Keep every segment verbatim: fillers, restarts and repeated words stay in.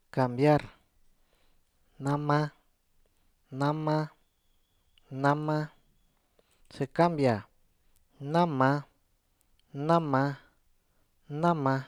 cambiar, nama, nama, nama, se cambia, nama, nama, nama,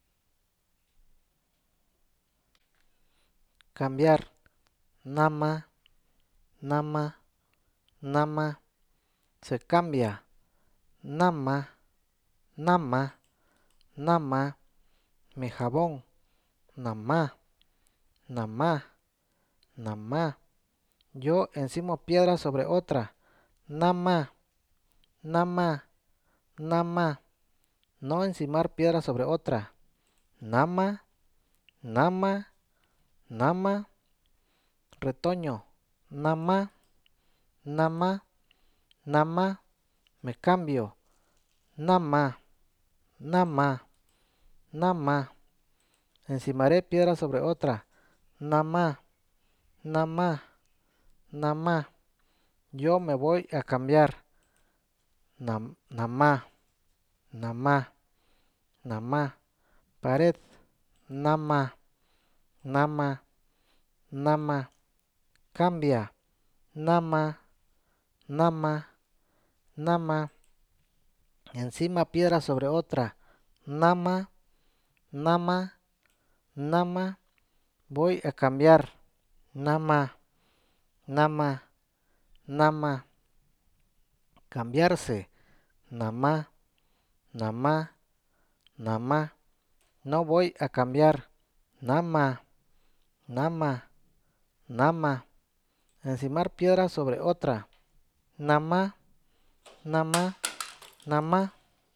cambiar, nama, nama, nama, se cambia, nama, nama, nama, mi jabón, namá, namá, namá, yo encimo piedra sobre otra, nama, nama, nama, no encimar piedra sobre otra, nama, nama, nama, retoño, nama, nama, nama, me cambio, nama, nama, nama, encimaré piedra sobre otra, nama, nama, nama, yo me voy a cambiar, nam, namá, namá, namá, pared, nama, nama, nama, cambia, nama, nama, nama, encima piedra sobre otra, nama, nama, nama, voy a cambiar, nama, nama, nama, cambiarse, namá, namá, namá, no voy a cambiar, nama, nama, nama, encimar piedra sobre otra, nama, nama, nama,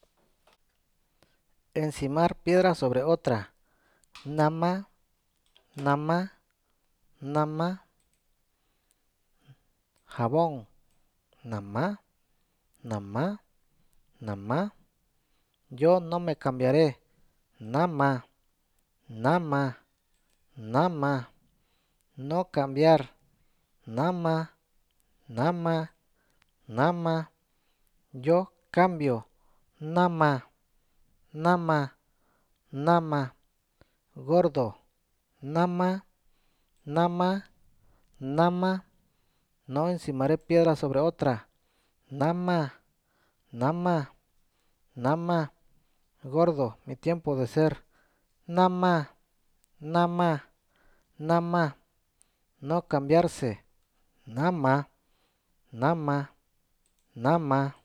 encimar piedra sobre otra, nama, nama, nama, jabón, namá, namá, namá, yo no me cambiaré, nama, nama, nama, no cambiar, nama, nama, nama, yo cambio, nama, nama, nama, gordo, nama, nama, nama, no encimaré piedra sobre otra, nama, nama, nama, gordo, mi tiempo de ser, nama, nama, nama, no cambiarse, nama, nama, nama.